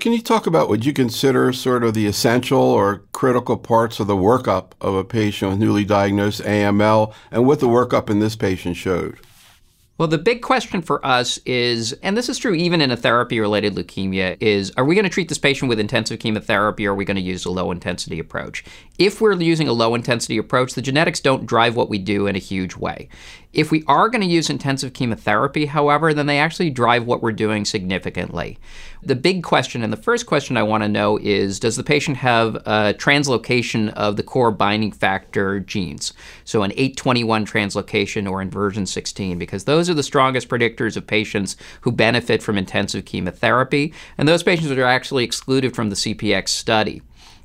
Can you talk about what you consider sort of the essential or critical parts of the workup of a patient with newly diagnosed AML and what the workup in this patient showed? Well, the big question for us is, and this is true even in a therapy-related leukemia, is are we going to treat this patient with intensive chemotherapy or are we going to use a low-intensity approach? If we're using a low-intensity approach, the genetics don't drive what we do in a huge way. If we are going to use intensive chemotherapy, however, then they actually drive what we're doing significantly. The big question, and the first question I want to know is, does the patient have a translocation of the core binding factor genes? So an 821 translocation or inversion 16, because those are the strongest predictors of patients who benefit from intensive chemotherapy, and those patients are actually excluded from the CPX study.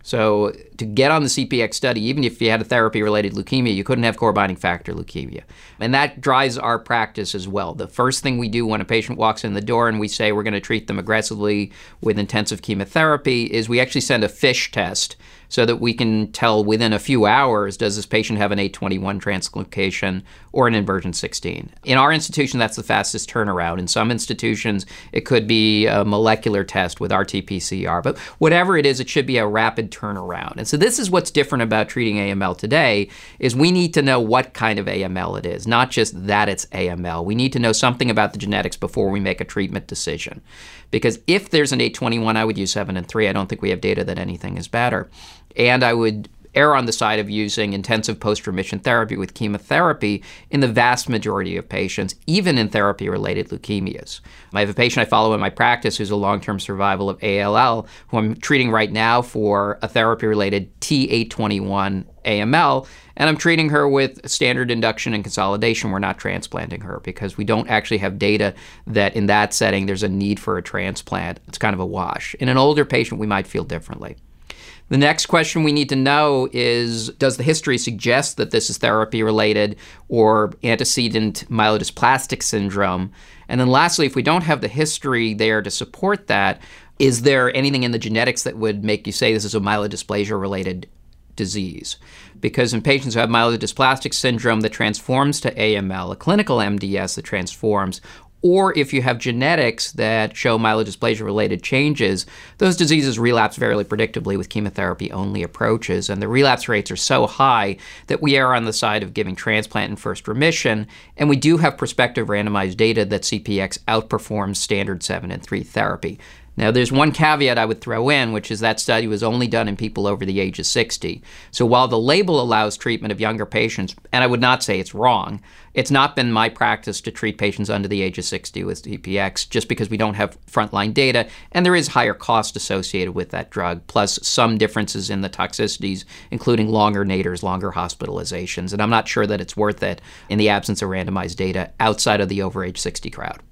So to get on the CPX study, even if you had a therapy-related leukemia, you couldn't have core binding factor leukemia. And that drives our practice as well. The first thing we do when a patient walks in the door and we say we're going to treat them aggressively with intensive chemotherapy is we actually send a FISH test so that we can tell within a few hours, does this patient have an 821 translocation or an inversion 16? In our institution, that's the fastest turnaround. In some institutions, it could be a molecular test with RT-PCR. But whatever it is, it should be a rapid turnaround. And so this is what's different about treating AML today, is we need to know what kind of AML it is, not just that it's AML. We need to know something about the genetics before we make a treatment decision. Because if there's an 821, I would use 7 and 3. I don't think we have data that anything is better. And I would err on the side of using intensive post-remission therapy with chemotherapy in the vast majority of patients, even in therapy-related leukemias. I have a patient I follow in my practice who's a long-term survival of ALL, who I'm treating right now for a therapy-related T821 AML, and I'm treating her with standard induction and consolidation. We're not transplanting her because we don't actually have data that in that setting there's a need for a transplant. It's kind of a wash. In an older patient, we might feel differently. The next question we need to know is, does the history suggest that this is therapy-related or antecedent myelodysplastic syndrome? And then lastly, if we don't have the history there to support that, is there anything in the genetics that would make you say this is a myelodysplasia-related disease? Because in patients who have myelodysplastic syndrome that transforms to AML, a clinical MDS that transforms, or if you have genetics that show myelodysplasia-related changes, those diseases relapse very predictably with chemotherapy-only approaches. And the relapse rates are so high that we err on the side of giving transplant in first remission. And we do have prospective randomized data that CPX outperforms standard 7 and 3 therapy. Now, there's one caveat I would throw in, which is that study was only done in people over the age of 60. So while the label allows treatment of younger patients, and I would not say it's wrong, it's not been my practice to treat patients under the age of 60 with CPX just because we don't have frontline data, and there is higher cost associated with that drug, plus some differences in the toxicities, including longer naders, longer hospitalizations. And I'm not sure that it's worth it in the absence of randomized data outside of the over age 60 crowd.